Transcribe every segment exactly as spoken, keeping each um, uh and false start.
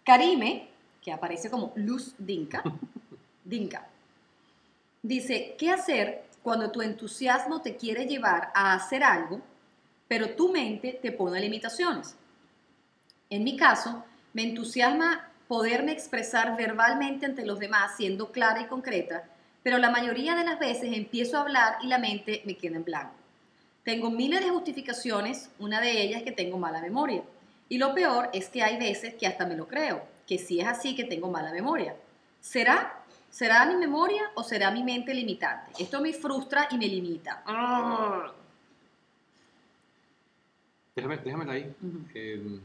Karime, que aparece como Luz Dinka, Dinka, dice, ¿qué hacer cuando tu entusiasmo te quiere llevar a hacer algo, pero tu mente te pone limitaciones? En mi caso, me entusiasma poderme expresar verbalmente ante los demás siendo clara y concreta, pero la mayoría de las veces empiezo a hablar y la mente me queda en blanco. Tengo miles de justificaciones, una de ellas es que tengo mala memoria. Y lo peor es que hay veces que hasta me lo creo, que sí es así que tengo mala memoria. ¿Será? ¿Será mi memoria o será mi mente limitante? Esto me frustra y me limita. Déjame, déjamela ahí. Uh-huh. eh,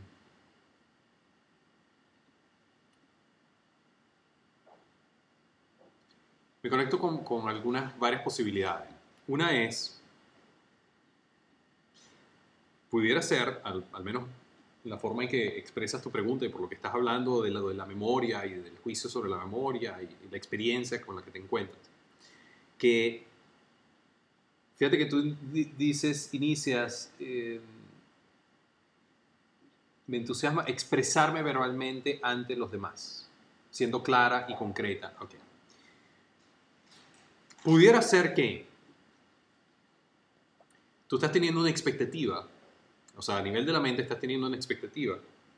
me conecto con, con algunas, varias posibilidades. Una es, pudiera ser, al, al menos la forma en que expresas tu pregunta y por lo que estás hablando de la, de la memoria y del juicio sobre la memoria y, y la experiencia con la que te encuentras, que fíjate que tú dices, inicias, eh, me entusiasma expresarme verbalmente ante los demás, siendo clara y concreta. Okay. Pudiera ser que tú estás teniendo una expectativa, o sea, a nivel de la mente estás teniendo una expectativa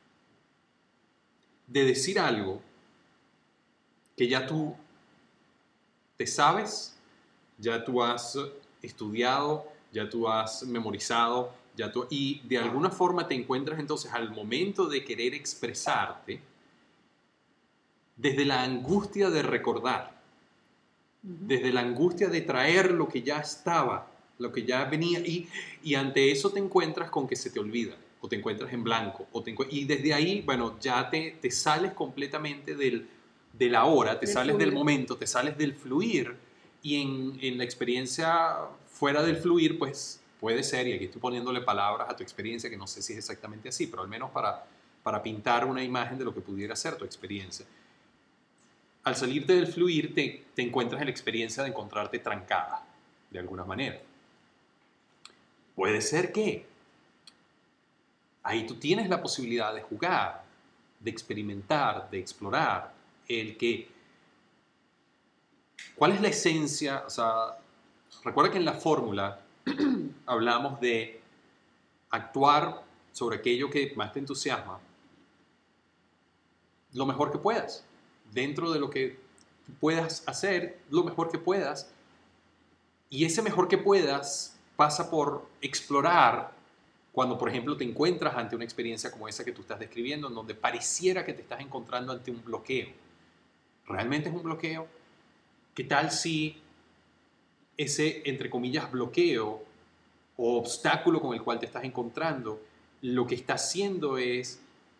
de decir algo que ya tú te sabes, ya tú has estudiado, ya tú has memorizado, ya tú, y de alguna forma te encuentras entonces al momento de querer expresarte desde la angustia de recordar, uh-huh. desde la angustia de traer lo que ya estaba, lo que ya venía, y, y ante eso te encuentras con que se te olvida, o te encuentras en blanco, o te y desde ahí, bueno, ya te, te sales completamente del, de la hora, te del sales fluir. del momento, te sales del fluir, y en, en la experiencia fuera del fluir, pues puede ser, y aquí estoy poniéndole palabras a tu experiencia, que no sé si es exactamente así, pero al menos para, para pintar una imagen de lo que pudiera ser tu experiencia. Al salirte del fluir, te, te encuentras en la experiencia de encontrarte trancada, de alguna manera. Puede ser que ahí tú tienes la posibilidad de jugar, de experimentar, de explorar, el que... ¿Cuál es la esencia? O sea, recuerda que en la fórmula hablamos de actuar sobre aquello que más te entusiasma lo mejor que puedas, dentro de lo que puedas hacer, lo mejor que puedas. Y ese mejor que puedas pasa por explorar cuando, por ejemplo, te encuentras ante una experiencia como esa que tú estás describiendo, en donde pareciera que te estás encontrando ante un bloqueo. ¿Realmente es un bloqueo? ¿Qué tal si ese, entre comillas, bloqueo o obstáculo con el cual te estás encontrando, lo que está haciendo es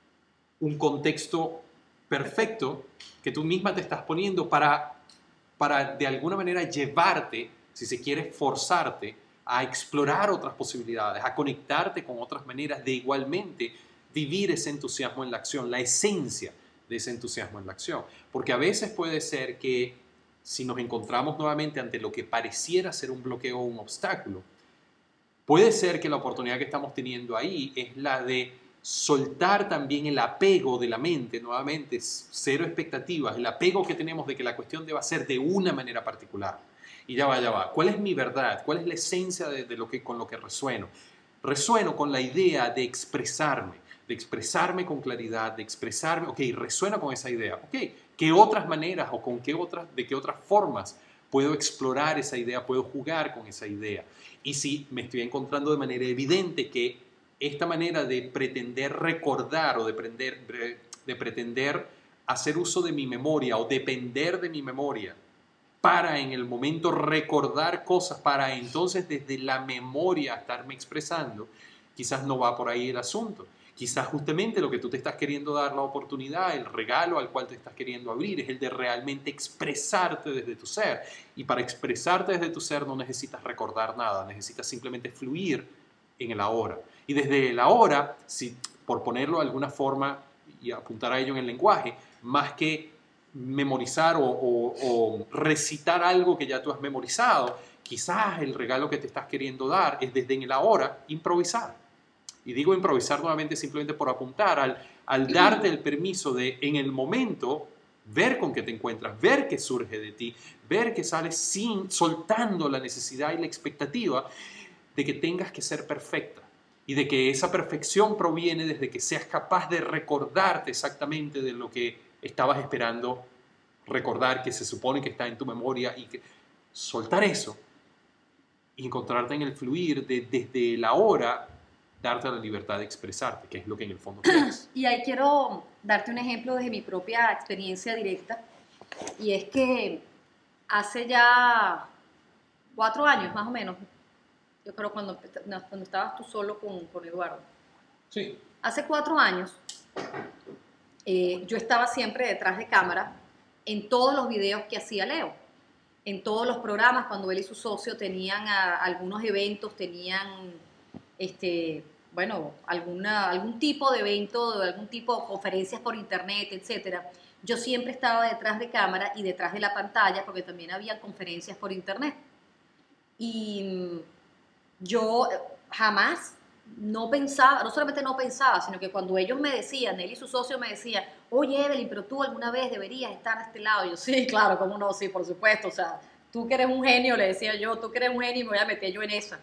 un contexto perfecto que tú misma te estás poniendo para, para de alguna manera llevarte, si se quiere, forzarte a explorar otras posibilidades, a conectarte con otras maneras de igualmente vivir ese entusiasmo en la acción, la esencia de ese entusiasmo en la acción? Porque a veces puede ser que si nos encontramos nuevamente ante lo que pareciera ser un bloqueo o un obstáculo, puede ser que la oportunidad que estamos teniendo ahí es la de soltar también el apego de la mente, nuevamente, cero expectativas, el apego que tenemos de que la cuestión deba ser de una manera particular. Y ya va, ya va. ¿Cuál es mi verdad? ¿Cuál es la esencia de, de lo que, con lo que resueno? Resueno con la idea de expresarme, de expresarme con claridad, de expresarme, ok, resueno con esa idea, ok, ¿qué otras maneras o con qué otras, de qué otras formas puedo explorar esa idea, puedo jugar con esa idea? Y si me estoy encontrando de manera evidente que esta manera de pretender recordar o de, prender, de pretender hacer uso de mi memoria o depender de mi memoria para en el momento recordar cosas, para entonces desde la memoria estarme expresando, quizás no va por ahí el asunto. Quizás justamente lo que tú te estás queriendo dar la oportunidad, el regalo al cual te estás queriendo abrir, es el de realmente expresarte desde tu ser. Y para expresarte desde tu ser no necesitas recordar nada, necesitas simplemente fluir en el ahora. Y desde el ahora, si, por ponerlo de alguna forma y apuntar a ello en el lenguaje, más que memorizar o, o, o recitar algo que ya tú has memorizado, quizás el regalo que te estás queriendo dar es desde en el ahora improvisar. Y digo improvisar nuevamente simplemente por apuntar al, al darte el permiso de, en el momento, ver con qué te encuentras, ver qué surge de ti, ver que sales sin, soltando la necesidad y la expectativa de que tengas que ser perfecta. Y de que esa perfección proviene desde que seas capaz de recordarte exactamente de lo que estabas esperando recordar, que se supone que está en tu memoria, y que soltar eso y encontrarte en el fluir de, desde la hora, darte la libertad de expresarte, que es lo que en el fondo quieres. Y ahí quiero darte un ejemplo desde mi propia experiencia directa, y es que hace ya cuatro años más o menos, yo creo cuando, cuando estabas tú solo con, con Eduardo, Sí. hace cuatro años eh, yo estaba siempre detrás de cámara en todos los videos que hacía Leo, en todos los programas. Cuando él y su socio tenían a, algunos eventos, tenían este, bueno, alguna, algún tipo de evento, algún tipo de conferencias por internet, etcétera. Yo siempre estaba detrás de cámara y detrás de la pantalla, porque también había conferencias por internet. Y yo jamás no pensaba, no solamente no pensaba, sino que cuando ellos me decían, él y su socio me decían, oye Evelyn, pero tú alguna vez deberías estar a este lado. Y yo, sí, claro, cómo no, sí, por supuesto. O sea, tú que eres un genio, le decía yo, tú que eres un genio, me voy a meter yo en esa.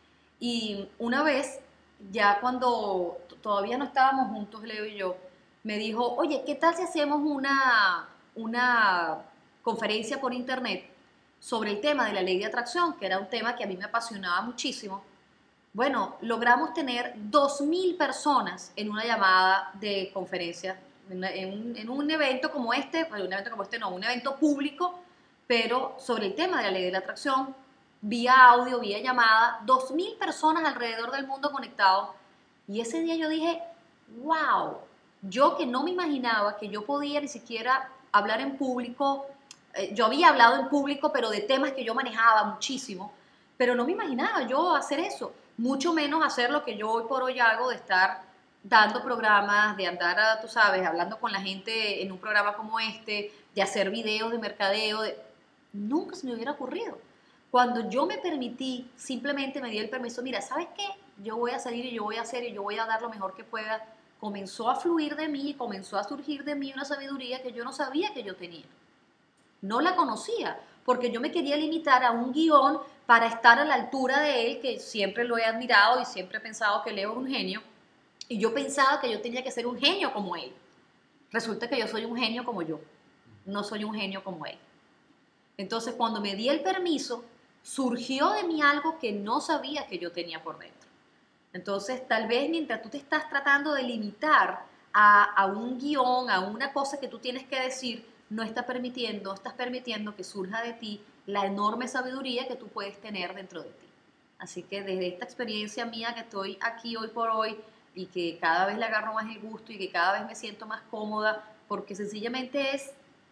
Y una vez, ya cuando todavía no estábamos juntos, Leo y yo, me dijo, oye, ¿qué tal si hacemos una, una conferencia por internet sobre el tema de la ley de atracción, que era un tema que a mí me apasionaba muchísimo? Bueno, logramos tener dos mil personas en una llamada de conferencia, en, en, un, en un evento como este, bueno, un evento como este no, un evento público, pero sobre el tema de la ley de la atracción, vía audio, vía llamada, dos mil personas alrededor del mundo conectados. Y ese día yo dije, wow, yo que no me imaginaba que yo podía ni siquiera hablar en público. Eh, yo había hablado en público, pero de temas que yo manejaba muchísimo, pero no me imaginaba yo hacer eso, mucho menos hacer lo que yo hoy por hoy hago, de estar dando programas, de andar, tú sabes, hablando con la gente en un programa como este, de hacer videos de mercadeo. De... Nunca se me hubiera ocurrido. Cuando yo me permití, simplemente me di el permiso, mira, ¿sabes qué? Yo voy a salir y yo voy a hacer y yo voy a dar lo mejor que pueda. Comenzó a fluir de mí, comenzó a surgir de mí una sabiduría que yo no sabía que yo tenía. No la conocía, porque yo me quería limitar a un guión para estar a la altura de él, que siempre lo he admirado y siempre he pensado que Leo es un genio, y yo pensaba que yo tenía que ser un genio como él. Resulta que yo soy un genio como yo, no soy un genio como él. Entonces, cuando me di el permiso, surgió de mí algo que no sabía que yo tenía por dentro. Entonces, tal vez mientras tú te estás tratando de limitar a, a un guión, a una cosa que tú tienes que decir, no estás permitiendo, estás permitiendo que surja de ti la enorme sabiduría que tú puedes tener dentro de ti. Así que desde esta experiencia mía que estoy aquí hoy por hoy y que cada vez le agarro más el gusto y que cada vez me siento más cómoda, porque sencillamente es,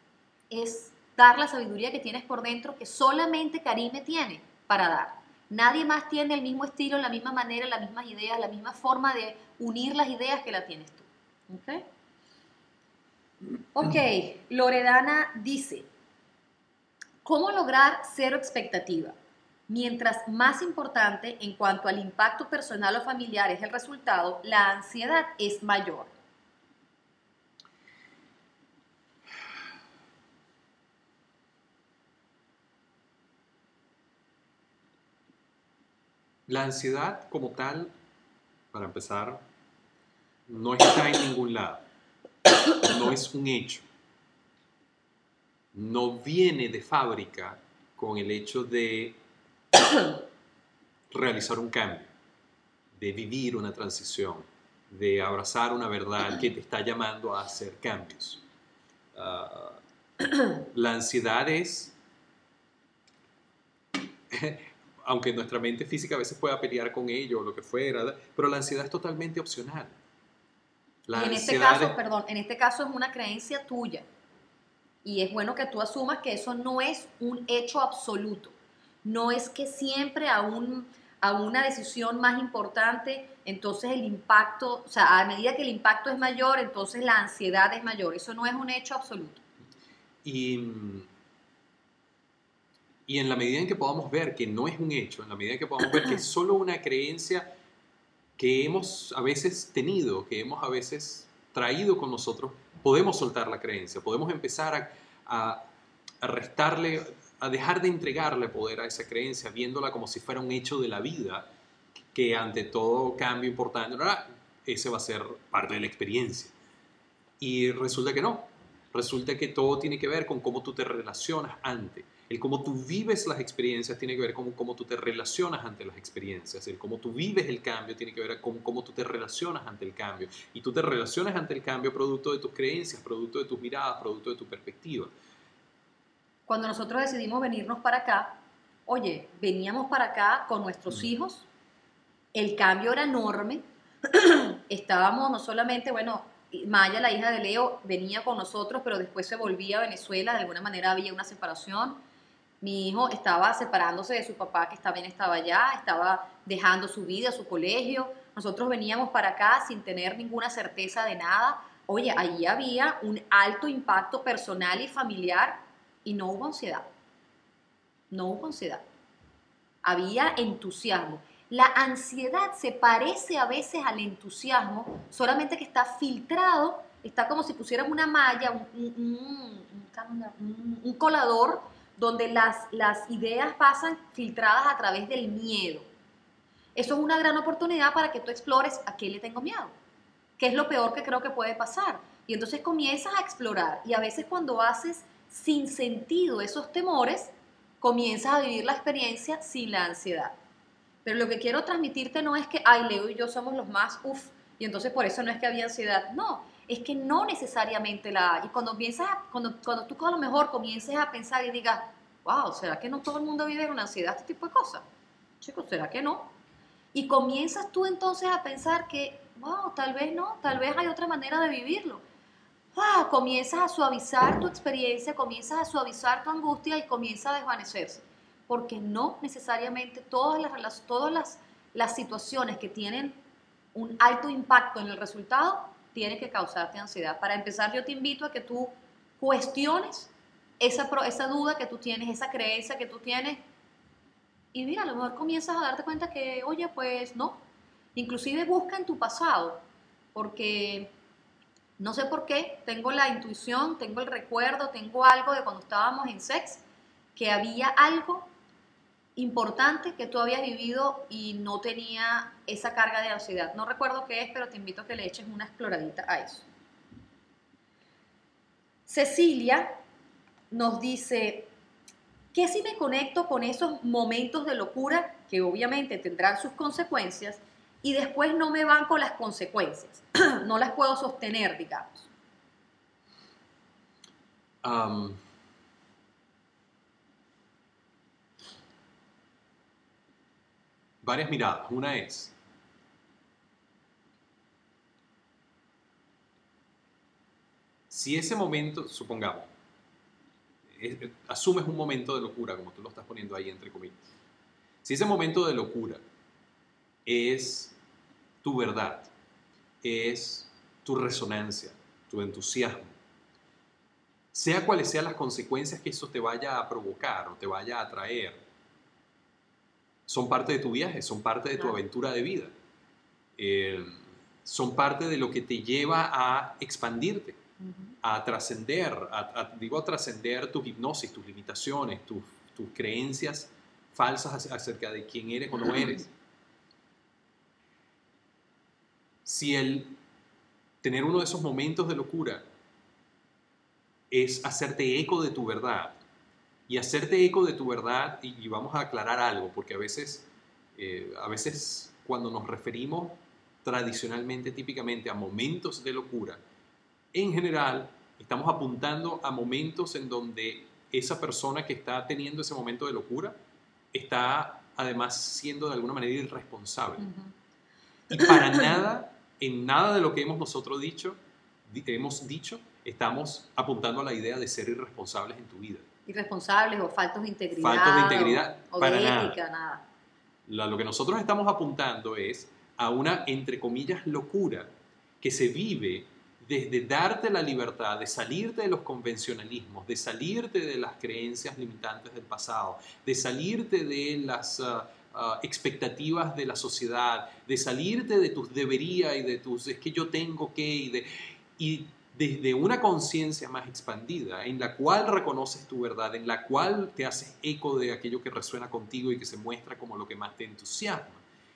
es dar la sabiduría que tienes por dentro, que solamente Karime tiene para dar. Nadie más tiene el mismo estilo, la misma manera, las mismas ideas, la misma forma de unir las ideas que la tienes tú. ¿Ok? Ok, Loredana dice, ¿cómo lograr cero expectativa? Mientras más importante en cuanto al impacto personal o familiar es el resultado, la ansiedad es mayor. La ansiedad como tal, para empezar, no está en ningún lado. No es un hecho. No viene de fábrica con el hecho de realizar un cambio, de vivir una transición, de abrazar una verdad que te está llamando a hacer cambios. Uh, la ansiedad es, aunque nuestra mente física a veces pueda pelear con ello o lo que fuera, pero la ansiedad es totalmente opcional. La y en este ansiedad caso, es, perdón, en este caso es una creencia tuya. Y es bueno que tú asumas que eso no es un hecho absoluto. No es que siempre a, un, a una decisión más importante, entonces el impacto, o sea, a medida que el impacto es mayor, entonces la ansiedad es mayor. Eso no es un hecho absoluto. Y, y en la medida en que podamos ver que no es un hecho, en la medida en que podamos ver que es solo una creencia que hemos a veces tenido, que hemos a veces traído con nosotros, podemos soltar la creencia, podemos empezar a, a, a restarle, a dejar de entregarle poder a esa creencia, viéndola como si fuera un hecho de la vida, que ante todo cambio importante, ese va a ser parte de la experiencia. Y resulta que no. Resulta que todo tiene que ver con cómo tú te relacionas ante. El cómo tú vives las experiencias tiene que ver con cómo tú te relacionas ante las experiencias. El cómo tú vives el cambio tiene que ver con cómo tú te relacionas ante el cambio. Y tú te relacionas ante el cambio producto de tus creencias, producto de tus miradas, producto de tu perspectiva. Cuando nosotros decidimos venirnos para acá, oye, veníamos para acá con nuestros mm. hijos, el cambio era enorme, estábamos no solamente, bueno, Maya, la hija de Leo, venía con nosotros, pero después se volvía a Venezuela, de alguna manera había una separación. Mi hijo estaba separándose de su papá, que también estaba allá, estaba dejando su vida, su colegio. Nosotros veníamos para acá sin tener ninguna certeza de nada. Oye, allí había un alto impacto personal y familiar y no hubo ansiedad. No hubo ansiedad. Había entusiasmo. La ansiedad se parece a veces al entusiasmo, solamente que está filtrado, está como si pusiéramos una malla, un, un, un, un, un colador, donde las, las ideas pasan filtradas a través del miedo. Eso es una gran oportunidad para que tú explores a qué le tengo miedo, qué es lo peor que creo que puede pasar. Y entonces comienzas a explorar, y a veces cuando haces sin sentido esos temores, comienzas a vivir la experiencia sin la ansiedad. Pero lo que quiero transmitirte no es que, ay, Leo y yo somos los más uff, y entonces por eso no es que había ansiedad. No, es que no necesariamente la hay. Y cuando piensas, cuando, cuando tú a lo mejor comiences a pensar y digas, wow, ¿será que no todo el mundo vive con ansiedad, este tipo de cosas? Chicos, ¿será que no? Y comienzas tú entonces a pensar que, wow, tal vez no, tal vez hay otra manera de vivirlo. Wow, comienzas a suavizar tu experiencia, comienzas a suavizar tu angustia y comienza a desvanecerse. Porque no necesariamente todas las, todas las, las situaciones que tienen un alto impacto en el resultado tienen que causarte ansiedad. Para empezar, yo te invito a que tú cuestiones esa, esa duda que tú tienes, esa creencia que tú tienes, y mira, a lo mejor comienzas a darte cuenta que, oye, pues no. Inclusive busca en tu pasado, porque no sé por qué, tengo la intuición, tengo el recuerdo, tengo algo de cuando estábamos en sex, que había algo importante que tú habías vivido y no tenía esa carga de ansiedad. No recuerdo qué es, pero te invito a que le eches una exploradita a eso. Cecilia nos dice, ¿qué si me conecto con esos momentos de locura que obviamente tendrán sus consecuencias y después no me van con las consecuencias? No las puedo sostener, digamos. Um. Varias miradas. Una es, si ese momento, supongamos, es, asumes un momento de locura, como tú lo estás poniendo ahí entre comillas. Si ese momento de locura es tu verdad, es tu resonancia, tu entusiasmo, sea cuales sean las consecuencias que eso te vaya a provocar o te vaya a traer, son parte de tu viaje, son parte de tu aventura de vida. Eh, son parte de lo que te lleva a expandirte, uh-huh. a trascender, a, a, digo a trascender tus hipnosis, tus limitaciones, tus, tus creencias falsas acerca de quién eres o no eres. Si el tener uno de esos momentos de locura es hacerte eco de tu verdad, y hacerte eco de tu verdad, y, y vamos a aclarar algo, porque a veces, eh, a veces cuando nos referimos tradicionalmente, típicamente, a momentos de locura, en general estamos apuntando a momentos en donde esa persona que está teniendo ese momento de locura está además siendo de alguna manera irresponsable. Uh-huh. Y para nada, en nada de lo que hemos nosotros dicho, hemos dicho, estamos apuntando a la idea de ser irresponsables en tu vida. Irresponsables o faltos de integridad. Faltos de integridad, o, o para de nada. ética, nada. La, lo que nosotros estamos apuntando es a una, entre comillas, locura que se vive desde darte la libertad de salirte de los convencionalismos, de salirte de las creencias limitantes del pasado, de salirte de las uh, uh, expectativas de la sociedad, de salirte de tus debería y de tus es que yo tengo que y de Y desde una conciencia más expandida, en la cual reconoces tu verdad, en la cual te haces eco de aquello que resuena contigo y que se muestra como lo que más te entusiasma,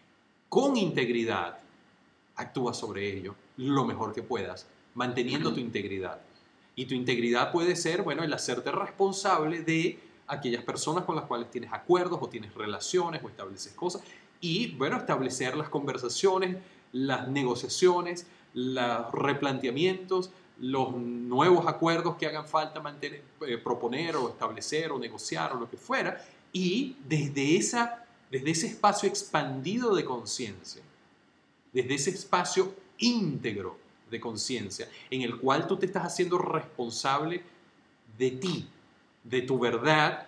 con integridad, actúa sobre ello lo mejor que puedas, manteniendo tu integridad. Y tu integridad puede ser, bueno, el hacerte responsable de aquellas personas con las cuales tienes acuerdos o tienes relaciones o estableces cosas. Y, bueno, establecer las conversaciones, las negociaciones, los replanteamientos, los nuevos acuerdos que hagan falta mantener, eh, proponer o establecer o negociar o lo que fuera. Y desde, esa, desde ese espacio expandido de conciencia, desde ese espacio íntegro de conciencia, en el cual tú te estás haciendo responsable de ti, de tu verdad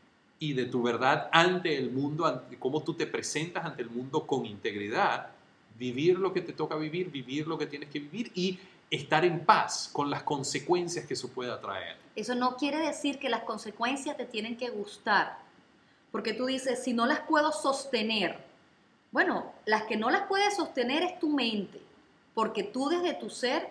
y de tu verdad ante el mundo, ante cómo tú te presentas ante el mundo con integridad, vivir lo que te toca vivir, vivir lo que tienes que vivir y estar en paz con las consecuencias que eso pueda traer. Eso no quiere decir que las consecuencias te tienen que gustar, porque tú dices, si no las puedo sostener, bueno, las que no las puedes sostener es tu mente, porque tú desde tu ser,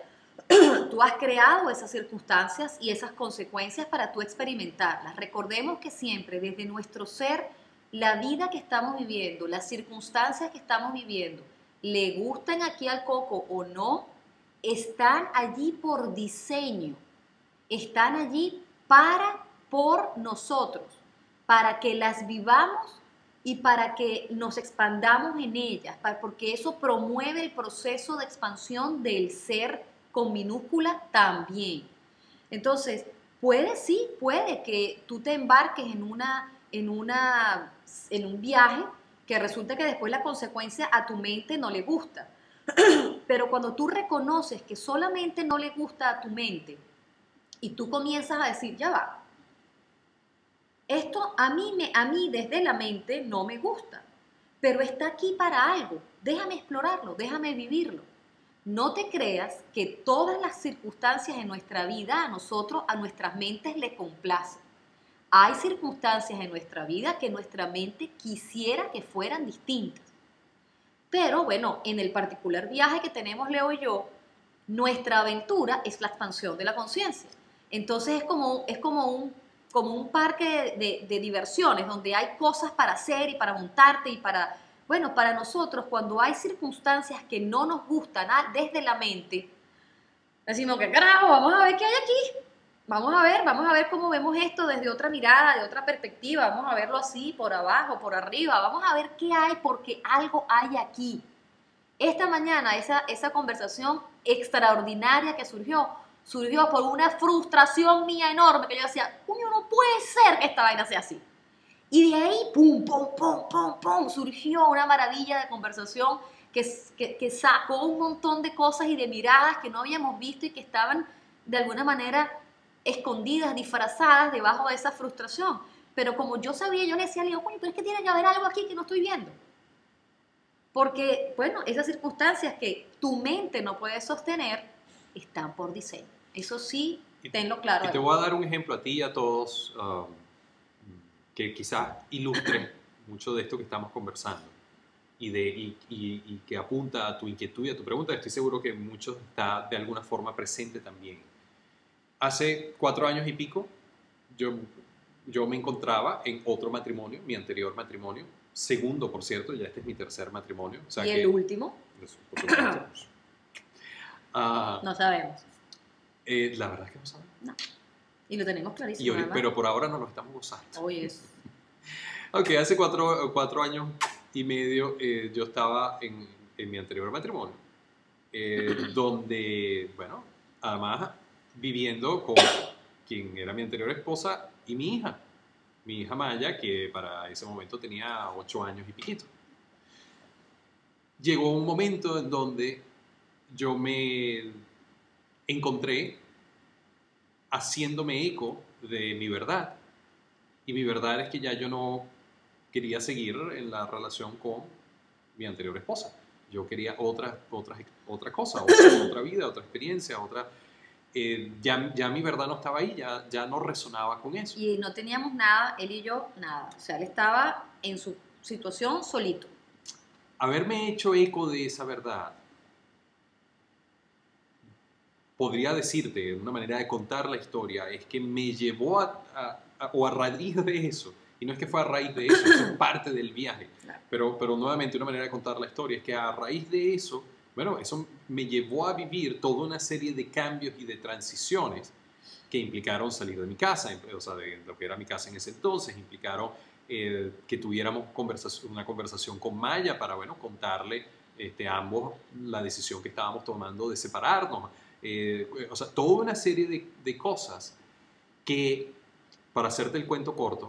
tú has creado esas circunstancias y esas consecuencias para tú experimentarlas. Recordemos que siempre desde nuestro ser, la vida que estamos viviendo, las circunstancias que estamos viviendo, le gustan aquí al coco o no, están allí por diseño, están allí para, por nosotros, para que las vivamos y para que nos expandamos en ellas, porque eso promueve el proceso de expansión del ser con minúscula también. Entonces, puede, sí, puede que tú te embarques en, una, en, una, en un viaje que resulta que después la consecuencia a tu mente no le gusta. Pero cuando tú reconoces que solamente no le gusta a tu mente y tú comienzas a decir, ya va, esto a mí, me, a mí desde la mente no me gusta, pero está aquí para algo. Déjame explorarlo, déjame vivirlo. No te creas que todas las circunstancias en nuestra vida a nosotros, a nuestras mentes le complacen. Hay circunstancias en nuestra vida que nuestra mente quisiera que fueran distintas. Pero bueno, en el particular viaje que tenemos Leo y yo, nuestra aventura es la expansión de la conciencia. Entonces es como, es como un como un parque de, de, de diversiones, donde hay cosas para hacer y para montarte y para, bueno, para nosotros cuando hay circunstancias que no nos gustan ah, desde la mente, decimos que carajo, vamos a ver qué hay aquí, vamos a ver, vamos a ver cómo vemos esto desde otra mirada, de otra perspectiva, vamos a verlo así, por abajo, por arriba, vamos a ver qué hay porque algo hay aquí. Esta mañana esa, esa conversación extraordinaria que surgió, surgió por una frustración mía enorme que yo decía, coño, no puede ser que esta vaina sea así. Y de ahí, pum, pum, pum, pum, pum, surgió una maravilla de conversación que, que, que sacó un montón de cosas y de miradas que no habíamos visto y que estaban de alguna manera escondidas, disfrazadas debajo de esa frustración. Pero como yo sabía, yo le decía a Leo, coño, pero es que tiene que haber algo aquí que no estoy viendo. Porque, bueno, esas circunstancias que tu mente no puede sostener están por diseño. Eso sí, tenlo claro. Y te voy a dar un ejemplo a ti y a todos um, que quizás ilustre mucho de esto que estamos conversando y, de, y, y, y que apunta a tu inquietud y a tu pregunta. Estoy seguro que muchos está de alguna forma presente también. Hace cuatro años y pico yo, yo me encontraba en otro matrimonio, mi anterior matrimonio, segundo, por cierto, ya este es mi tercer matrimonio. O sea ¿Y que, el último? Por supuesto. uh, no sabemos. Eh, la verdad es que no sabemos. No. Y lo tenemos clarísimo. Y hoy, pero por ahora no lo estamos gozando. Hoy es. Ok, hace cuatro, cuatro años y medio eh, yo estaba en, en mi anterior matrimonio, eh, donde, bueno, además viviendo con quien era mi anterior esposa y mi hija, mi hija Maya, que para ese momento tenía ocho años y piquito. Llegó un momento en donde yo me encontré haciéndome eco de mi verdad. Y mi verdad es que ya yo no quería seguir en la relación con mi anterior esposa. Yo quería otra, otra, otra cosa, otra, otra vida, otra experiencia, otra... Eh, ya, ya mi verdad no estaba ahí, ya, ya no resonaba con eso. Y no teníamos nada, él y yo, nada. O sea, él estaba en su situación solito. Haberme hecho eco de esa verdad podría decirte, una manera de contar la historia, es que me llevó a, a, a, o a raíz de eso, y no es que fue a raíz de eso, eso es parte del viaje, pero, pero nuevamente una manera de contar la historia es que a raíz de eso, bueno, eso me llevó a vivir toda una serie de cambios y de transiciones que implicaron salir de mi casa, o sea, de lo que era mi casa en ese entonces, implicaron eh, que tuviéramos conversación, una conversación con Maya para, bueno, contarle este, a ambos la decisión que estábamos tomando de separarnos. Eh, o sea, toda una serie de, de cosas que, para hacerte el cuento corto,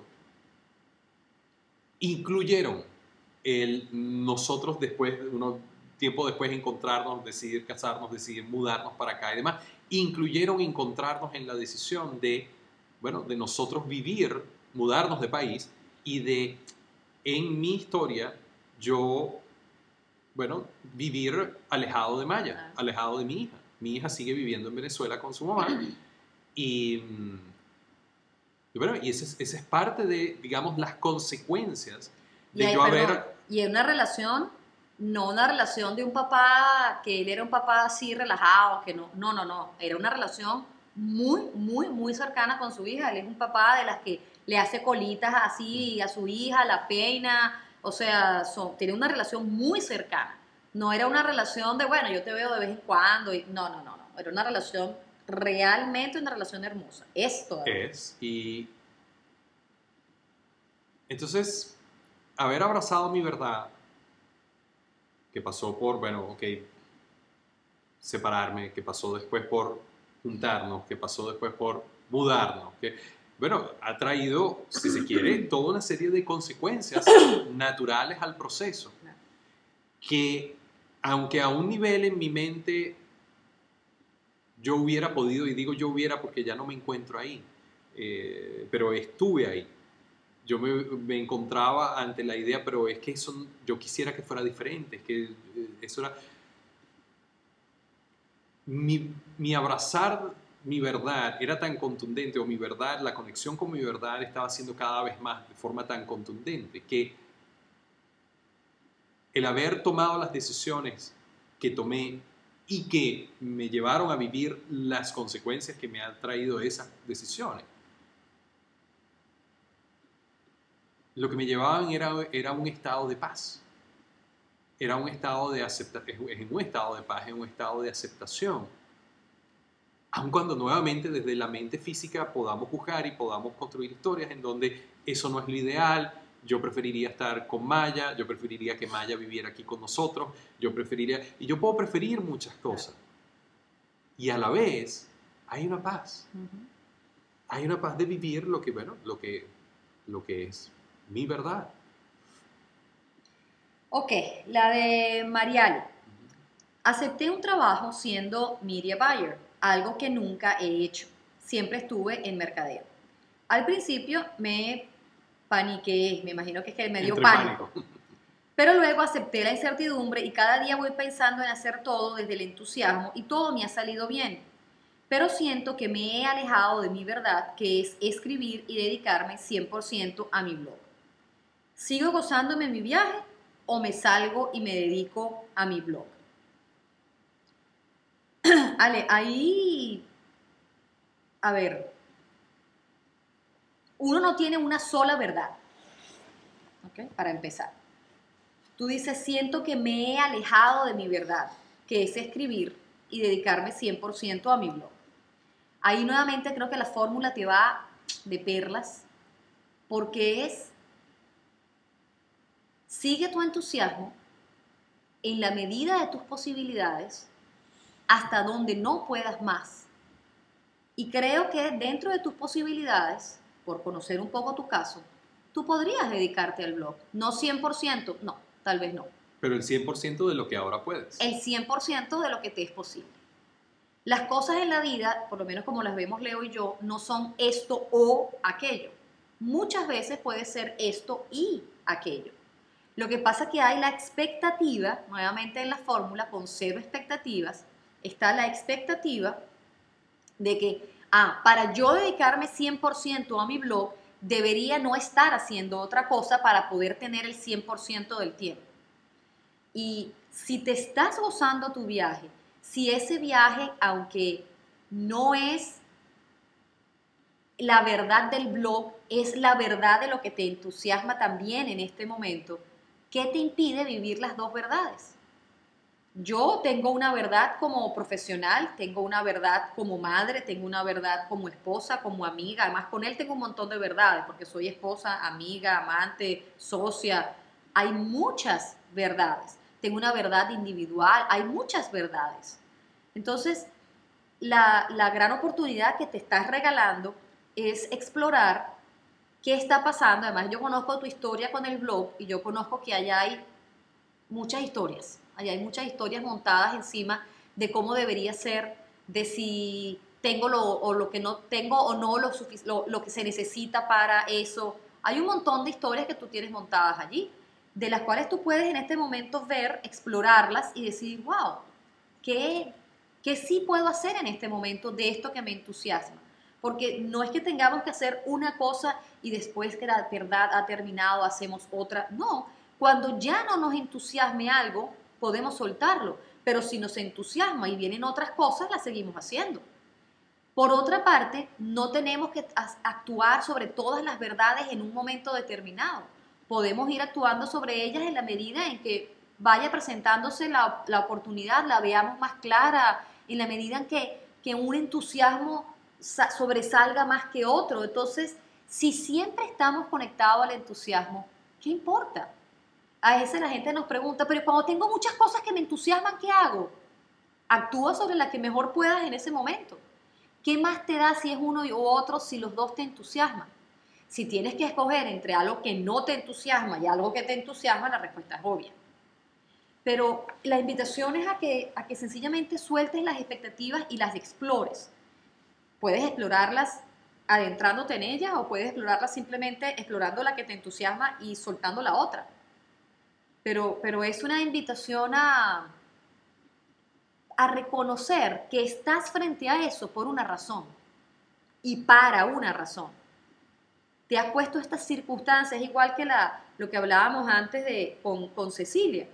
incluyeron el nosotros después, unos tiempo después encontrarnos, decidir casarnos, decidir mudarnos para acá y demás, incluyeron encontrarnos en la decisión de, bueno, de nosotros vivir, mudarnos de país y de, en mi historia, yo, bueno, vivir alejado de Maya, alejado de mi hija. Mi hija sigue viviendo en Venezuela con su mamá y, y bueno, y esa es, esa es parte de, digamos, las consecuencias de y hay, yo perdón, haber... Y en una relación, no una relación de un papá, que él era un papá así relajado, que no, no, no, no, era una relación muy, muy, muy cercana con su hija. Él es un papá de las que le hace colitas así a su hija, la peina, o sea, son, tiene una relación muy cercana. No era una relación de, bueno, yo te veo de vez en cuando, y, no, no, no, no, era una relación realmente una relación hermosa. Es todavía. Es, y entonces, haber abrazado mi verdad, que pasó por, bueno, ok, separarme, que pasó después por juntarnos, que pasó después por mudarnos, que, bueno, ha traído, si se quiere, toda una serie de consecuencias naturales al proceso, que aunque a un nivel en mi mente yo hubiera podido, y digo yo hubiera porque ya no me encuentro ahí, eh, pero estuve ahí. Yo me, me encontraba ante la idea, pero es que eso, yo quisiera que fuera diferente, es que eh, eso era... Mi, mi abrazar mi verdad era tan contundente, o mi verdad, la conexión con mi verdad estaba siendo cada vez más de forma tan contundente, que el haber tomado las decisiones que tomé y que me llevaron a vivir las consecuencias que me han traído esas decisiones, lo que me llevaban era, era un estado de paz, era un estado de aceptación, en un estado de paz, en un estado de aceptación. Aun cuando nuevamente desde la mente física podamos juzgar y podamos construir historias en donde eso no es lo ideal, yo preferiría estar con Maya, yo preferiría que Maya viviera aquí con nosotros, yo preferiría, y yo puedo preferir muchas cosas. Y a la vez hay una paz, uh-huh. Hay una paz de vivir lo que, bueno, lo que, lo que es mi verdad. Ok, la de Mariale. Acepté un trabajo siendo media buyer, algo que nunca he hecho. Siempre estuve en mercadeo. Al principio me paniqué, me imagino que es que me dio pánico. pánico. Pero luego acepté la incertidumbre y cada día voy pensando en hacer todo desde el entusiasmo y todo me ha salido bien. Pero siento que me he alejado de mi verdad, que es escribir y dedicarme cien por ciento a mi blog. ¿Sigo gozándome mi viaje o me salgo y me dedico a mi blog? Ale, ahí, a ver, uno no tiene una sola verdad, ¿ok? Para empezar. Tú dices, siento que me he alejado de mi verdad, que es escribir y dedicarme cien por ciento a mi blog. Ahí nuevamente creo que la fórmula te va de perlas, porque es, sigue tu entusiasmo en la medida de tus posibilidades, hasta donde no puedas más. Y creo que dentro de tus posibilidades, por conocer un poco tu caso, tú podrías dedicarte al blog. No cien por ciento, no, tal vez no. Pero el cien por ciento de lo que ahora puedes. El cien por ciento de lo que te es posible. Las cosas en la vida, por lo menos como las vemos Leo y yo, no son esto o aquello. Muchas veces puede ser esto y aquello. Lo que pasa es que hay la expectativa, nuevamente en la fórmula, con cero expectativas, está la expectativa de que, ah, para yo dedicarme cien por ciento a mi blog, debería no estar haciendo otra cosa para poder tener el cien por ciento del tiempo. Y si te estás gozando tu viaje, si ese viaje, aunque no es la verdad del blog, es la verdad de lo que te entusiasma también en este momento. ¿Qué te impide vivir las dos verdades? Yo tengo una verdad como profesional, tengo una verdad como madre, tengo una verdad como esposa, como amiga. Además, con él tengo un montón de verdades, porque soy esposa, amiga, amante, socia. Hay muchas verdades. Tengo una verdad individual, hay muchas verdades. Entonces, la, la gran oportunidad que te estás regalando es explorar qué está pasando. Además, yo conozco tu historia con el blog y yo conozco que allá hay muchas historias. Allá hay muchas historias montadas encima de cómo debería ser, de si tengo lo, o lo que no tengo o no lo, lo, lo que se necesita para eso. Hay un montón de historias que tú tienes montadas allí, de las cuales tú puedes en este momento ver, explorarlas y decir, wow, ¿qué, qué sí puedo hacer en este momento de esto que me entusiasma? Porque no es que tengamos que hacer una cosa y después que la verdad ha terminado hacemos otra. No, cuando ya no nos entusiasme algo, podemos soltarlo. Pero si nos entusiasma y vienen otras cosas, las seguimos haciendo. Por otra parte, no tenemos que actuar sobre todas las verdades en un momento determinado. Podemos ir actuando sobre ellas en la medida en que vaya presentándose la, la oportunidad, la veamos más clara, en la medida en que, que un entusiasmo sobresalga más que otro. Entonces, si siempre estamos conectados al entusiasmo, ¿qué importa? A veces la gente nos pregunta, pero cuando tengo muchas cosas que me entusiasman, ¿qué hago? Actúa sobre la que mejor puedas en ese momento. ¿Qué más te da si es uno u otro si los dos te entusiasman? Si tienes que escoger entre algo que no te entusiasma y algo que te entusiasma, la respuesta es obvia. Pero la invitación es a que, a que sencillamente sueltes las expectativas y las explores. Puedes explorarlas adentrándote en ellas o puedes explorarlas simplemente explorando la que te entusiasma y soltando la otra. Pero, pero es una invitación a, a reconocer que estás frente a eso por una razón y para una razón. Te has puesto estas circunstancias, igual que la, lo que hablábamos antes de, con, con Cecilia.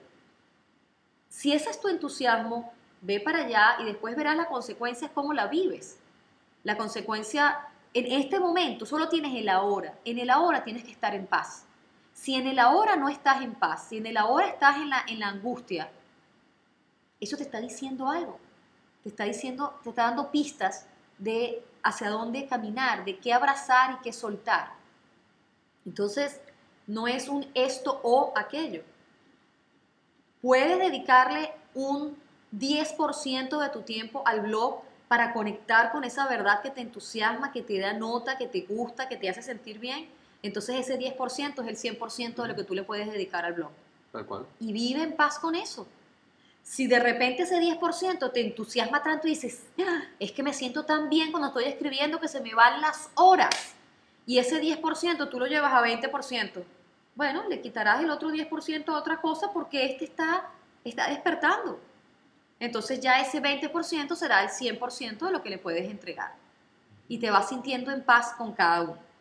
Si ese es tu entusiasmo, ve para allá y después verás las consecuencias, cómo la vives. La consecuencia, en este momento solo tienes el ahora. En el ahora tienes que estar en paz. Si en el ahora no estás en paz, si en el ahora estás en la, en la angustia, eso te está diciendo algo. Te está diciendo, te está dando pistas de hacia dónde caminar, de qué abrazar y qué soltar. Entonces, no es un esto o aquello. Puedes dedicarle un diez por ciento de tu tiempo al blog para conectar con esa verdad que te entusiasma, que te da nota, que te gusta, que te hace sentir bien. Entonces ese diez por ciento es el cien por ciento de lo que tú le puedes dedicar al blog. Tal cual. Y vive en paz con eso. Si de repente ese diez por ciento te entusiasma tanto y dices, ah, es que me siento tan bien cuando estoy escribiendo que se me van las horas, y ese diez por ciento tú lo llevas a veinte por ciento, bueno, le quitarás el otro diez por ciento a otra cosa porque este está, está despertando. Entonces ya ese veinte por ciento será el cien por ciento de lo que le puedes entregar. Y te vas sintiendo en paz con cada uno.